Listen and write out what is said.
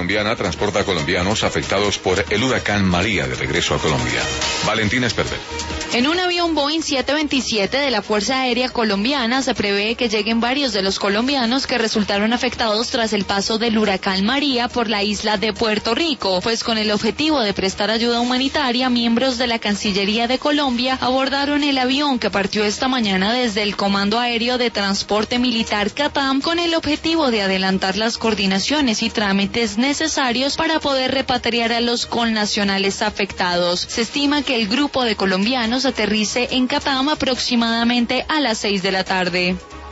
Colombiana transporta a colombianos afectados por el huracán María de regreso a Colombia. Valentina Esperber. En un avión Boeing 727 de la Fuerza Aérea Colombiana se prevé que lleguen varios de los colombianos que resultaron afectados tras el paso del huracán María por la isla de Puerto Rico, pues con el objetivo de prestar ayuda humanitaria, miembros de la Cancillería de Colombia abordaron el avión que partió esta mañana desde el Comando Aéreo de Transporte Militar CATAM con el objetivo de adelantar las coordinaciones y trámites necesarios para poder repatriar a los connacionales afectados. Se estima que el grupo de colombianos aterrice en CATAM aproximadamente a las 6 de la tarde.